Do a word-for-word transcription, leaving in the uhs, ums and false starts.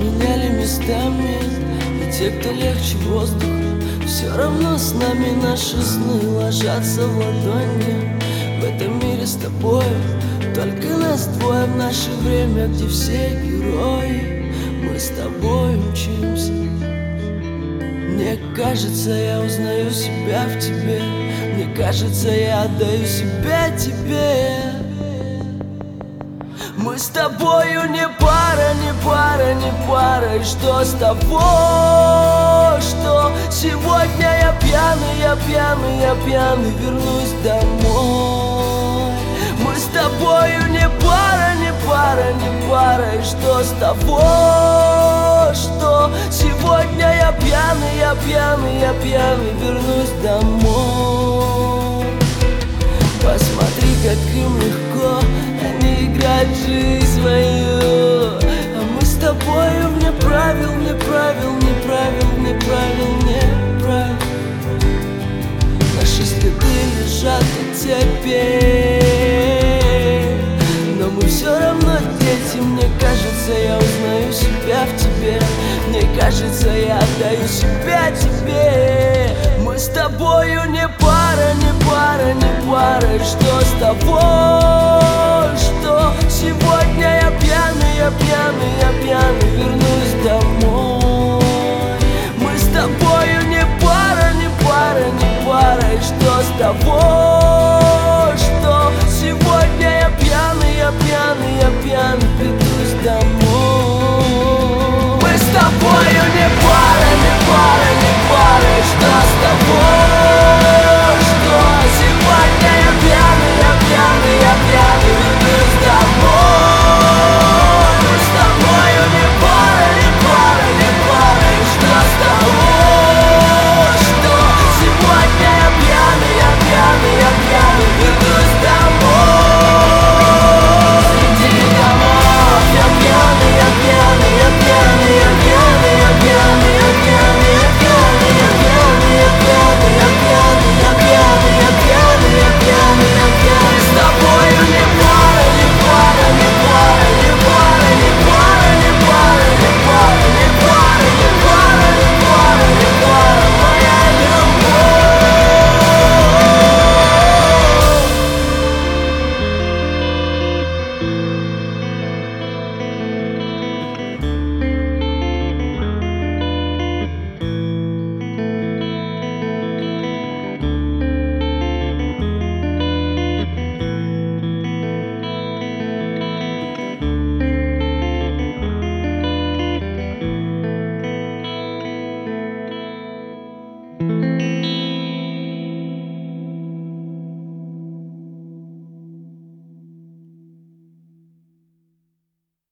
поменяли местами, и те, кто легче воздуха, все равно с нами наши сны ложатся в ладони. В этом мире с тобой только нас двое, в наше время, где все герои, мы с тобой учимся. Мне кажется, я узнаю себя в тебе, мне кажется, я отдаю себя тебе. Мы с тобою не пара, не пара, не пара. И что с того, что сегодня я пьяный, я пьяный, я пьяный, вернусь домой. Мы с тобою не пара, не пара, не пара. И что с того, что сегодня я пьяный, я пьяный, я пьяный, вернусь домой. Посмотри, как им легко, они играют жизнь свою, а мы с тобою вне правил, вне правил, вне правил, вне правил, вне правил. Наши следы лежат на тебе, но мы все равно дети. Мне кажется, я узнаю себя в тебе, мне кажется, я отдаю себя тебе. Мы с тобою не пара, не пара, не пара. И что с того, что сегодня я пьяный, я пьяный, я пьяный, вернусь домой. Мы с тобою не пара, не пара, не пара. И что с того, что сегодня я пьяный, я пьяный, я пьяный, вернусь домой. Мы с тобою не пара, не пара.